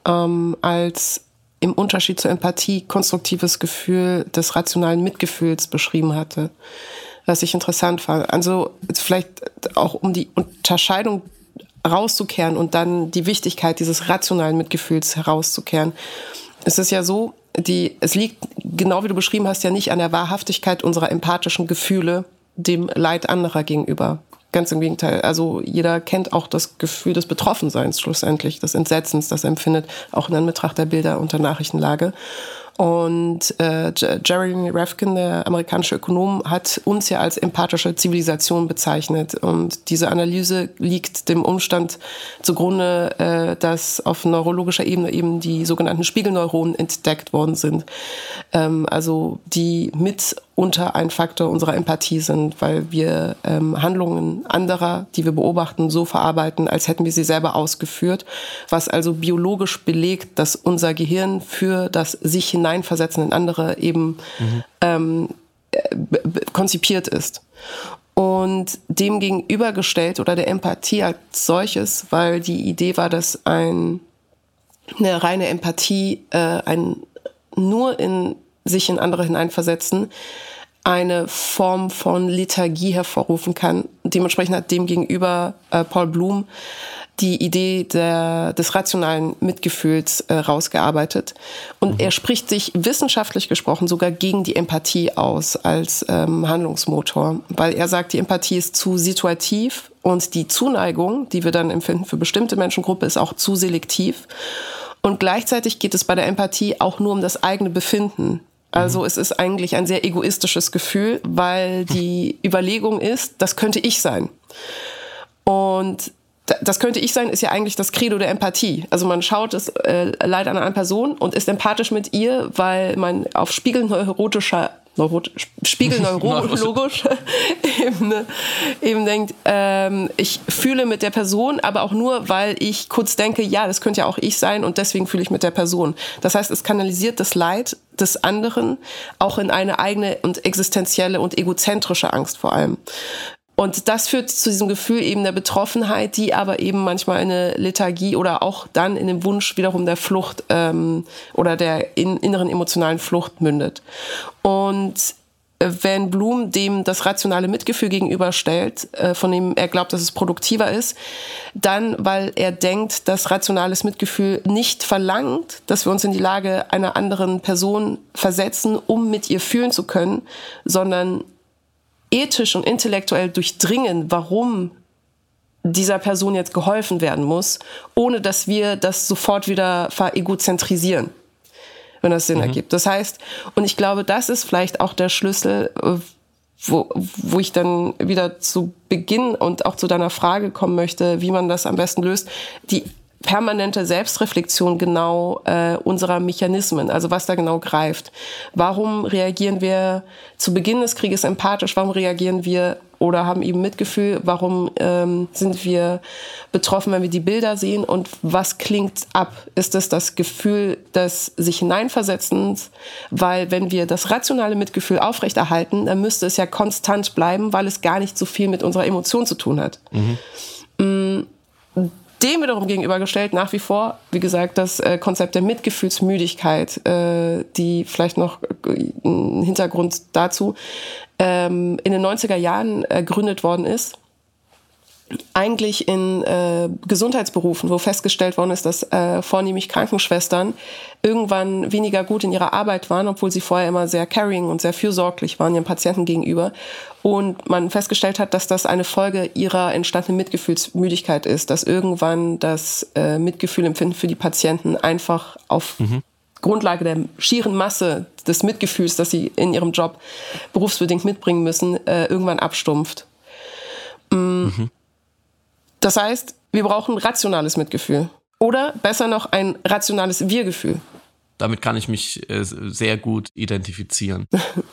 ähm, als im Unterschied zur Empathie konstruktives Gefühl des rationalen Mitgefühls beschrieben hatte, was ich interessant fand. Also vielleicht auch um die Unterscheidung rauszukehren und dann die Wichtigkeit dieses rationalen Mitgefühls herauszukehren. Es ist ja so, die, es liegt, genau wie du beschrieben hast, ja nicht an der Wahrhaftigkeit unserer empathischen Gefühle dem Leid anderer gegenüber. Ganz im Gegenteil. Also jeder kennt auch das Gefühl des Betroffenseins schlussendlich, des Entsetzens, das er empfindet, auch in Anbetracht der Bilder und der Nachrichtenlage. Und äh, Jeremy Rifkin, der amerikanische Ökonom, hat uns ja als empathische Zivilisation bezeichnet. Und diese Analyse liegt dem Umstand zugrunde, äh, dass auf neurologischer Ebene eben die sogenannten Spiegelneuronen entdeckt worden sind. Ähm, also die mitunter ein Faktor unserer Empathie sind, weil wir ähm, Handlungen anderer, die wir beobachten, so verarbeiten, als hätten wir sie selber ausgeführt. Was also biologisch belegt, dass unser Gehirn für das sich hineinversetzen in andere eben mhm. ähm, b- b- konzipiert ist. Und dem gegenübergestellt oder der Empathie als solches, weil die Idee war, dass ein, eine reine Empathie äh, ein nur in sich in andere hineinversetzen eine Form von Lethargie hervorrufen kann. Dementsprechend hat dem gegenüber äh, Paul Bloom die Idee der, des rationalen Mitgefühls äh, rausgearbeitet. Und mhm. er spricht sich wissenschaftlich gesprochen sogar gegen die Empathie aus als ähm, Handlungsmotor, weil er sagt, die Empathie ist zu situativ und die Zuneigung, die wir dann empfinden für bestimmte Menschengruppen, ist auch zu selektiv. Und gleichzeitig geht es bei der Empathie auch nur um das eigene Befinden. Also mhm. es ist eigentlich ein sehr egoistisches Gefühl, weil die Überlegung ist, das könnte ich sein. Und das könnte ich sein, ist ja eigentlich das Credo der Empathie. Also man schaut das äh, Leid an einer Person und ist empathisch mit ihr, weil man auf spiegelneurotischer Neurot- spiegelneurologischer Ebene eben denkt, ähm, ich fühle mit der Person, aber auch nur, weil ich kurz denke, ja, das könnte ja auch ich sein und deswegen fühle ich mit der Person. Das heißt, es kanalisiert das Leid des anderen auch in eine eigene und existenzielle und egozentrische Angst vor allem. Und das führt zu diesem Gefühl eben der Betroffenheit, die aber eben manchmal in eine Lethargie oder auch dann in den Wunsch wiederum der Flucht ähm, oder der in, inneren emotionalen Flucht mündet. Und wenn Bloom dem das rationale Mitgefühl gegenüberstellt, äh, von dem er glaubt, dass es produktiver ist, dann, weil er denkt, dass rationales Mitgefühl nicht verlangt, dass wir uns in die Lage einer anderen Person versetzen, um mit ihr fühlen zu können, sondern ethisch und intellektuell durchdringen, warum dieser Person jetzt geholfen werden muss, ohne dass wir das sofort wieder veregozentrisieren, wenn das Sinn mhm. ergibt. Das heißt, und ich glaube, das ist vielleicht auch der Schlüssel, wo, wo ich dann wieder zu Beginn und auch zu deiner Frage kommen möchte, wie man das am besten löst, die permanente Selbstreflexion genau äh, unserer Mechanismen, also was da genau greift. Warum reagieren wir zu Beginn des Krieges empathisch? Warum reagieren wir oder haben eben Mitgefühl? Warum ähm, sind wir betroffen, wenn wir die Bilder sehen? Und was klingt ab? Ist es das Gefühl des sich hineinversetzens? Weil wenn wir das rationale Mitgefühl aufrechterhalten, dann müsste es ja konstant bleiben, weil es gar nicht so viel mit unserer Emotion zu tun hat. Mhm. Dem wiederum gegenübergestellt nach wie vor, wie gesagt, das äh, Konzept der Mitgefühlsmüdigkeit, äh, die vielleicht noch äh, ein Hintergrund dazu, ähm, in den neunziger Jahren ergründet worden ist. Eigentlich in äh, Gesundheitsberufen, wo festgestellt worden ist, dass äh, vornehmlich Krankenschwestern irgendwann weniger gut in ihrer Arbeit waren, obwohl sie vorher immer sehr caring und sehr fürsorglich waren ihren Patienten gegenüber. Und man festgestellt hat, dass das eine Folge ihrer entstandenen Mitgefühlsmüdigkeit ist, dass irgendwann das äh, Mitgefühlempfinden für die Patienten einfach auf mhm. Grundlage der schieren Masse des Mitgefühls, das sie in ihrem Job berufsbedingt mitbringen müssen, äh, irgendwann abstumpft. Mm. Mhm. Das heißt, wir brauchen rationales Mitgefühl. Oder besser noch ein rationales Wir-Gefühl. Damit kann ich mich äh, sehr gut identifizieren.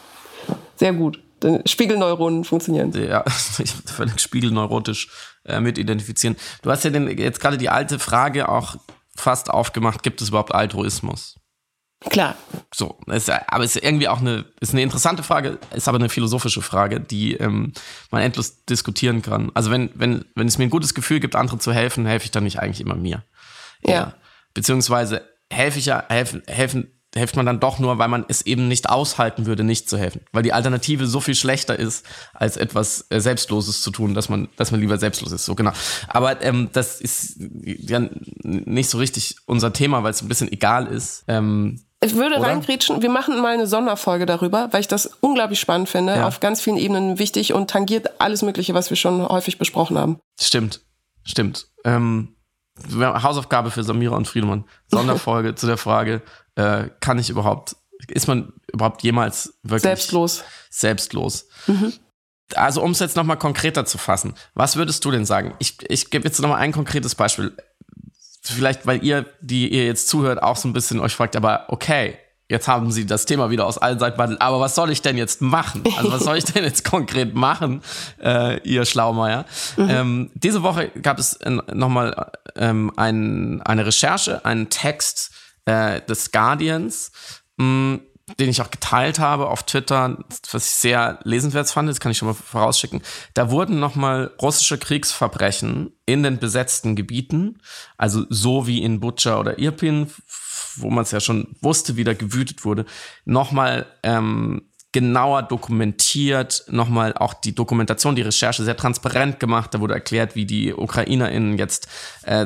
Sehr gut. Spiegelneuronen funktionieren. Ja, völlig spiegelneurotisch äh, mit identifizieren. Du hast ja den, jetzt gerade die alte Frage auch fast aufgemacht, gibt es überhaupt Altruismus? Klar. So, ist, aber es ist irgendwie auch eine, ist eine interessante Frage, ist aber eine philosophische Frage, die ähm, man endlos diskutieren kann. Also wenn, wenn, wenn es mir ein gutes Gefühl gibt, anderen zu helfen, helfe ich dann nicht eigentlich immer mir. Ja. beziehungsweise helfe ich ja, helfen, helfen, hilft man dann doch nur, weil man es eben nicht aushalten würde, nicht zu helfen. Weil die Alternative so viel schlechter ist, als etwas äh, Selbstloses zu tun, dass man, dass man lieber selbstlos ist. So, genau. Aber ähm, das ist ja nicht so richtig unser Thema, weil es ein bisschen egal ist. Ähm, Ich würde Oder? reingrätschen, wir machen mal eine Sonderfolge darüber, weil ich das unglaublich spannend finde, Ja. auf ganz vielen Ebenen wichtig und tangiert alles Mögliche, was wir schon häufig besprochen haben. Stimmt, stimmt. Ähm, Hausaufgabe für Samira und Friedemann. Sonderfolge zu der Frage, äh, kann ich überhaupt, ist man überhaupt jemals wirklich Selbstlos. selbstlos? Mhm. Also um es jetzt nochmal konkreter zu fassen, was würdest du denn sagen? Ich, ich gebe jetzt nochmal ein konkretes Beispiel. Vielleicht, weil ihr, die ihr jetzt zuhört, auch so ein bisschen euch fragt, aber okay, jetzt haben sie das Thema wieder aus allen Seiten behandelt, aber was soll ich denn jetzt machen? Also was soll ich denn jetzt konkret machen, äh, ihr Schlaumeier? Mhm. Ähm, diese Woche gab es äh, nochmal ähm, ein, eine Recherche, einen Text äh, des Guardians, mh, den ich auch geteilt habe auf Twitter, was ich sehr lesenswert fand, das kann ich schon mal vorausschicken. Da wurden nochmal russische Kriegsverbrechen in den besetzten Gebieten, also so wie in Butscha oder Irpin, wo man es ja schon wusste, wie da gewütet wurde, nochmal ähm, genauer dokumentiert, nochmal auch die Dokumentation, die Recherche sehr transparent gemacht. Da wurde erklärt, wie die UkrainerInnen jetzt äh,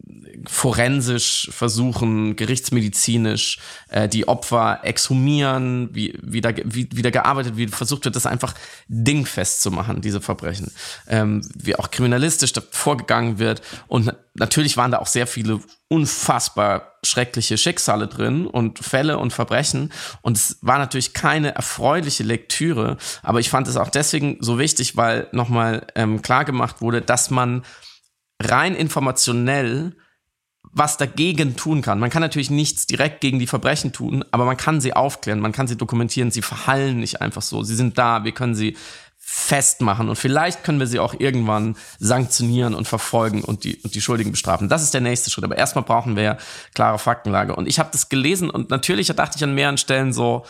forensisch versuchen, gerichtsmedizinisch äh, die Opfer exhumieren, wie, wie, da, wie, wie da gearbeitet wird, versucht wird, das einfach dingfest zu machen, diese Verbrechen. Ähm, wie auch kriminalistisch da vorgegangen wird. Und na- natürlich waren da auch sehr viele unfassbar schreckliche Schicksale drin und Fälle und Verbrechen. Und es war natürlich keine erfreuliche Lektüre, aber ich fand es auch deswegen so wichtig, weil nochmal ähm, klar gemacht wurde, dass man rein informationell was dagegen tun kann. Man kann natürlich nichts direkt gegen die Verbrechen tun, aber man kann sie aufklären, man kann sie dokumentieren, sie verhallen nicht einfach so. Sie sind da, wir können sie festmachen und vielleicht können wir sie auch irgendwann sanktionieren und verfolgen und die, und die Schuldigen bestrafen. Das ist der nächste Schritt. Aber erstmal brauchen wir ja klare Faktenlage. Und ich habe das gelesen und natürlich dachte ich an mehreren Stellen so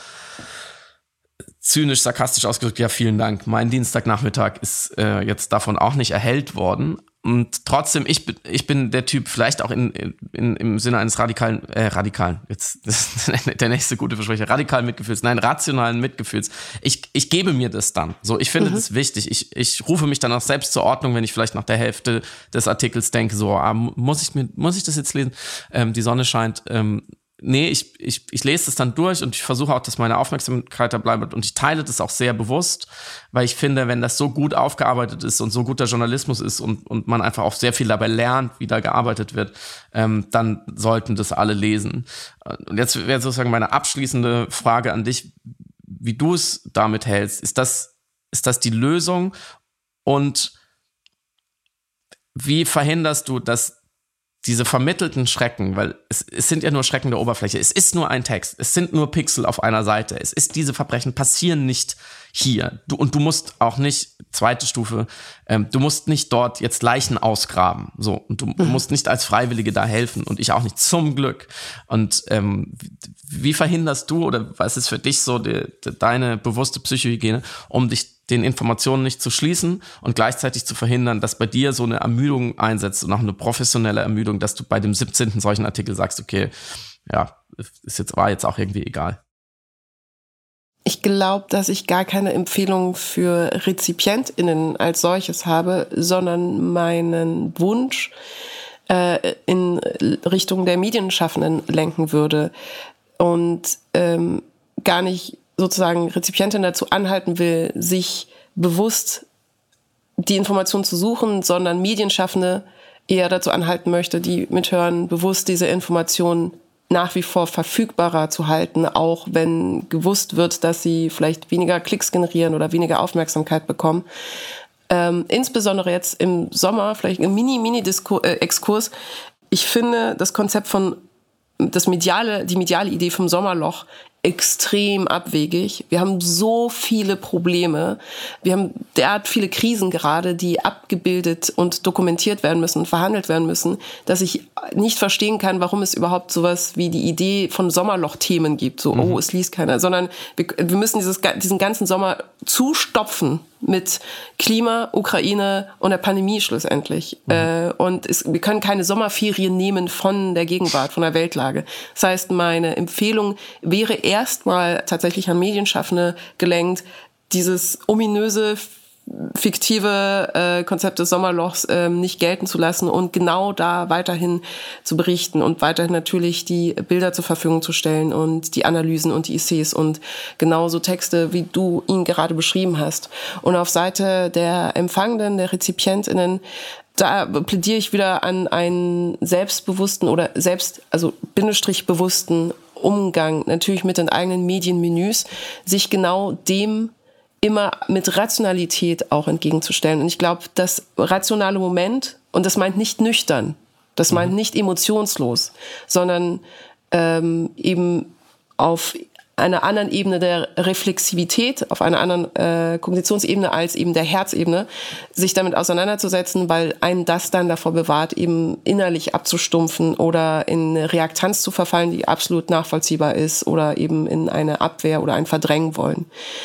zynisch, sarkastisch ausgedrückt, ja, vielen Dank. Mein Dienstagnachmittag ist äh, jetzt davon auch nicht erhellt worden. Und trotzdem, ich bin, ich bin der Typ, vielleicht auch in, in, im Sinne eines radikalen, äh, radikalen, jetzt, das ist der nächste gute Versprecher, radikalen Mitgefühls, nein, rationalen Mitgefühls. Ich, ich gebe mir das dann. So, ich finde mhm. das wichtig. Ich, ich rufe mich dann auch selbst zur Ordnung, wenn ich vielleicht nach der Hälfte des Artikels denke, so, ah, muss ich mir, muss ich das jetzt lesen? Ähm, die Sonne scheint, ähm, Nee, ich, ich, ich lese das dann durch und ich versuche auch, dass meine Aufmerksamkeit da bleibt und ich teile das auch sehr bewusst, weil ich finde, wenn das so gut aufgearbeitet ist und so guter Journalismus ist und, und man einfach auch sehr viel dabei lernt, wie da gearbeitet wird, ähm, dann sollten das alle lesen. Und jetzt wäre sozusagen meine abschließende Frage an dich, wie du es damit hältst. Ist das, ist das die Lösung? Und wie verhinderst du, dass diese vermittelten Schrecken, weil es, es sind ja nur Schrecken der Oberfläche, es ist nur ein Text, es sind nur Pixel auf einer Seite, es ist, diese Verbrechen passieren nicht hier. Du, und du musst auch nicht, zweite Stufe, ähm, du musst nicht dort jetzt Leichen ausgraben, so, und du, du musst nicht als Freiwillige da helfen und ich auch nicht, zum Glück. Und ähm, wie, wie verhinderst du, oder was ist für dich so die, die, deine bewusste Psychohygiene, um dich den Informationen nicht zu schließen und gleichzeitig zu verhindern, dass bei dir so eine Ermüdung einsetzt und auch eine professionelle Ermüdung, dass du bei dem siebzehnten solchen Artikel sagst, okay, ja, ist jetzt, war jetzt auch irgendwie egal. Ich glaube, dass ich gar keine Empfehlung für RezipientInnen als solches habe, sondern meinen Wunsch äh, in Richtung der Medienschaffenden lenken würde und ähm, gar nicht sozusagen Rezipientin dazu anhalten will, sich bewusst die Information zu suchen, sondern Medienschaffende eher dazu anhalten möchte, die mithören, bewusst diese Informationen nach wie vor verfügbarer zu halten, auch wenn gewusst wird, dass sie vielleicht weniger Klicks generieren oder weniger Aufmerksamkeit bekommen. Ähm, insbesondere jetzt im Sommer, vielleicht ein Mini-Mini-Exkurs. Ich finde das Konzept von das mediale, die mediale Idee vom Sommerloch extrem abwegig. Wir haben so viele Probleme. Wir haben derart viele Krisen gerade, die abgebildet und dokumentiert werden müssen und verhandelt werden müssen, dass ich nicht verstehen kann, warum es überhaupt sowas wie die Idee von Sommerloch-Themen gibt. So, mhm. oh, es liest keiner. Sondern wir, wir müssen dieses, diesen ganzen Sommer zustopfen mit Klima, Ukraine und der Pandemie schlussendlich. Mhm. Äh, und es, wir können keine Sommerferien nehmen von der Gegenwart, von der Weltlage. Das heißt, meine Empfehlung wäre erstmal tatsächlich an Medienschaffende gelenkt, dieses ominöse, fiktive äh, Konzept des Sommerlochs äh, nicht gelten zu lassen und genau da weiterhin zu berichten und weiterhin natürlich die Bilder zur Verfügung zu stellen und die Analysen und die Essays und genauso Texte, wie du ihn gerade beschrieben hast. Und auf Seite der Empfangenden, der RezipientInnen, da plädiere ich wieder an einen selbstbewussten oder selbst, also Bindestrich bewussten Umgang natürlich mit den eigenen Medienmenüs, sich genau dem immer mit Rationalität auch entgegenzustellen. Und ich glaube, das rationale Moment, und das meint nicht nüchtern, das meint nicht emotionslos, sondern ähm, eben auf einer anderen Ebene der Reflexivität, auf einer anderen äh, Kognitionsebene als eben der Herzebene, sich damit auseinanderzusetzen, weil einen das dann davor bewahrt, eben innerlich abzustumpfen oder in eine Reaktanz zu verfallen, die absolut nachvollziehbar ist, oder eben in eine Abwehr oder ein Verdrängen wollen.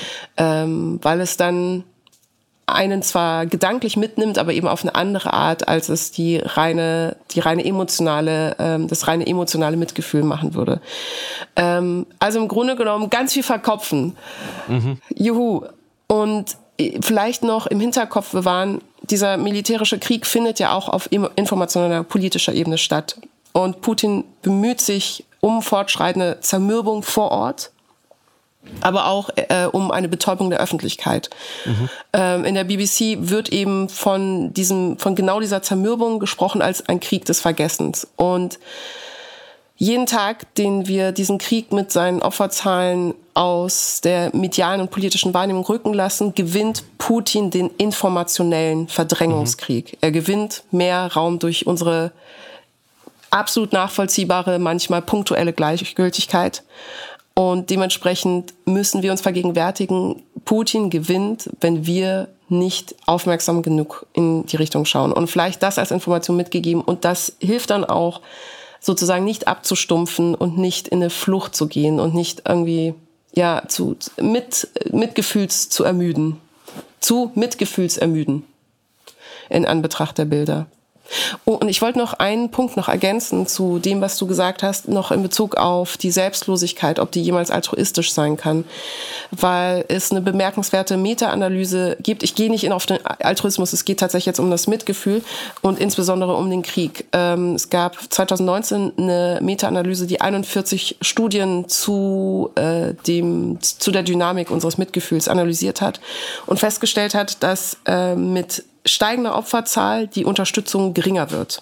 Ähm, weil es dann einen zwar gedanklich mitnimmt, aber eben auf eine andere Art, als es die reine, die reine emotionale, ähm, das reine emotionale Mitgefühl machen würde. Ähm, also im Grunde genommen ganz viel verkopfen. Mhm. Juhu. Und vielleicht noch im Hinterkopf bewahren, dieser militärische Krieg findet ja auch auf informationeller, politischer Ebene statt. Und Putin bemüht sich um fortschreitende Zermürbung vor Ort, aber auch äh, um eine Betäubung der Öffentlichkeit. Mhm. Ähm, in der B B C wird eben von diesem, von genau dieser Zermürbung gesprochen als ein Krieg des Vergessens. Und jeden Tag, den wir diesen Krieg mit seinen Opferzahlen aus der medialen und politischen Wahrnehmung rücken lassen, gewinnt Putin den informationellen Verdrängungskrieg. Mhm. Er gewinnt mehr Raum durch unsere absolut nachvollziehbare, manchmal punktuelle Gleichgültigkeit. Und dementsprechend müssen wir uns vergegenwärtigen, Putin gewinnt, wenn wir nicht aufmerksam genug in die Richtung schauen. Und vielleicht das als Information mitgegeben. Und das hilft dann auch, sozusagen nicht abzustumpfen und nicht in eine Flucht zu gehen und nicht irgendwie, ja, zu, mit, Mitgefühls zu ermüden. Zu Mitgefühls ermüden. In Anbetracht der Bilder. Oh, und ich wollte noch einen Punkt noch ergänzen zu dem, was du gesagt hast, noch in Bezug auf die Selbstlosigkeit, ob die jemals altruistisch sein kann, weil es eine bemerkenswerte Meta-Analyse gibt. Ich gehe nicht in auf den Altruismus, es geht tatsächlich jetzt um das Mitgefühl und insbesondere um den Krieg. Ähm, es gab zwanzig neunzehn eine Meta-Analyse, die einundvierzig Studien zu äh, dem zu der Dynamik unseres Mitgefühls analysiert hat und festgestellt hat, dass äh, mit steigender Opferzahl die Unterstützung geringer wird.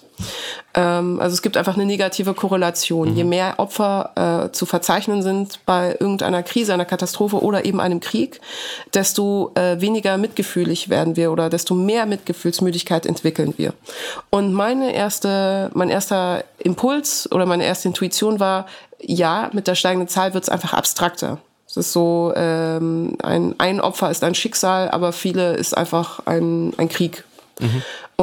Ähm, also es gibt einfach eine negative Korrelation. Mhm. Je mehr Opfer äh, zu verzeichnen sind bei irgendeiner Krise, einer Katastrophe oder eben einem Krieg, desto äh, weniger mitgefühlig werden wir oder desto mehr Mitgefühlsmüdigkeit entwickeln wir. Und meine erste, mein erster Impuls oder meine erste Intuition war, ja, mit der steigenden Zahl wird es einfach abstrakter. Es ist so, ähm, ein, ein Opfer ist ein Schicksal, aber viele ist einfach ein, ein Krieg. Mhm.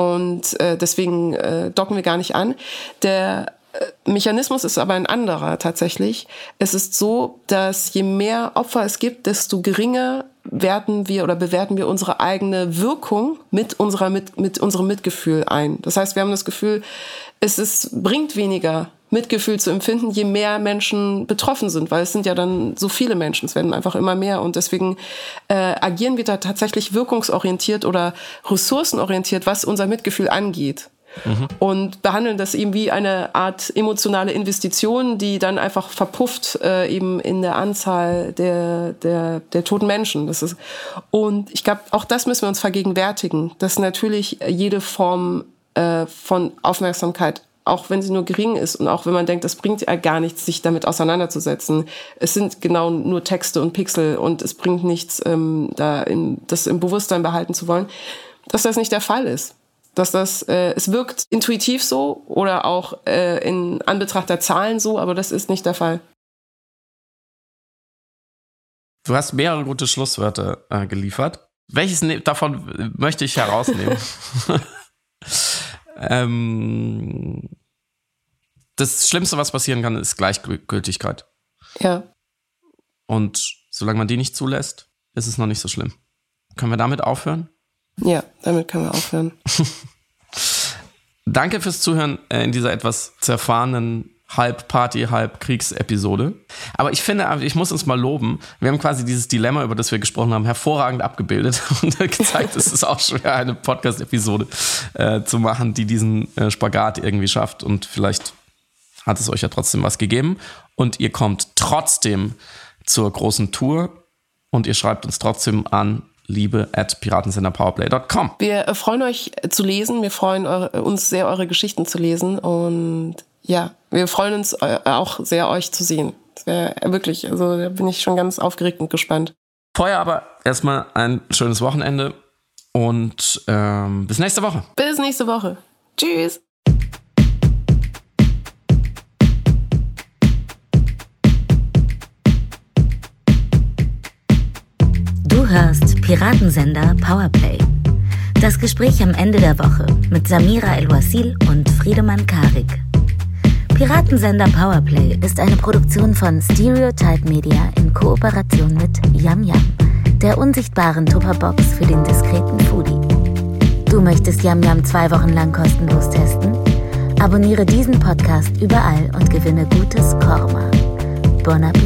Und äh, deswegen äh, docken wir gar nicht an. Der äh, Mechanismus ist aber ein anderer tatsächlich. Es ist so, dass je mehr Opfer es gibt, desto geringer werten wir oder bewerten wir unsere eigene Wirkung mit, unserer, mit, mit unserem Mitgefühl ein. Das heißt, wir haben das Gefühl, es ist, bringt weniger Mitgefühl zu empfinden, je mehr Menschen betroffen sind, weil es sind ja dann so viele Menschen, es werden einfach immer mehr und deswegen äh, agieren wir da tatsächlich wirkungsorientiert oder ressourcenorientiert, was unser Mitgefühl angeht. Mhm. Und behandeln das eben wie eine Art emotionale Investition, die dann einfach verpufft äh, eben in der Anzahl der, der, der toten Menschen. Das ist, und ich glaube, auch das müssen wir uns vergegenwärtigen, dass natürlich jede Form äh, von Aufmerksamkeit, auch wenn sie nur gering ist und auch wenn man denkt, das bringt ja gar nichts, sich damit auseinanderzusetzen. Es sind genau nur Texte und Pixel und es bringt nichts, ähm, da in, das im Bewusstsein behalten zu wollen, dass das nicht der Fall ist. Dass das, äh, es wirkt intuitiv so oder auch äh, in Anbetracht der Zahlen so, aber das ist nicht der Fall. Du hast mehrere gute Schlusswörter äh, geliefert. Welches ne- davon möchte ich herausnehmen? ähm, das Schlimmste, was passieren kann, ist Gleichgültigkeit. Ja. Und solange man die nicht zulässt, ist es noch nicht so schlimm. Können wir damit aufhören? Ja, damit können wir aufhören. Danke fürs Zuhören in dieser etwas zerfahrenen halb Party, halb Kriegsepisode. Aber ich finde, ich muss uns mal loben, wir haben quasi dieses Dilemma, über das wir gesprochen haben, hervorragend abgebildet und gezeigt, es ist auch schwer, eine Podcast-Episode äh, zu machen, die diesen äh, Spagat irgendwie schafft. Und vielleicht hat es euch ja trotzdem was gegeben. Und ihr kommt trotzdem zur großen Tour und ihr schreibt uns trotzdem an liebe at piratensender powerplay dot com. Wir freuen euch zu lesen, wir freuen eure, uns sehr, eure Geschichten zu lesen und ja, wir freuen uns auch sehr, euch zu sehen. Das wäre wirklich, also da bin ich schon ganz aufgeregt und gespannt. Vorher aber erstmal ein schönes Wochenende und ähm, bis nächste Woche. Bis nächste Woche. Tschüss. Du hörst Piratensender Powerplay. Das Gespräch am Ende der Woche mit Samira El-Wasil und Friedemann Karik. Piratensender Powerplay ist eine Produktion von Stereotype Media in Kooperation mit Yam Yam, der unsichtbaren Tupperbox für den diskreten Foodie. Du möchtest Yam Yam zwei Wochen lang kostenlos testen? Abonniere diesen Podcast überall und gewinne gutes Korma. Bon Appetit!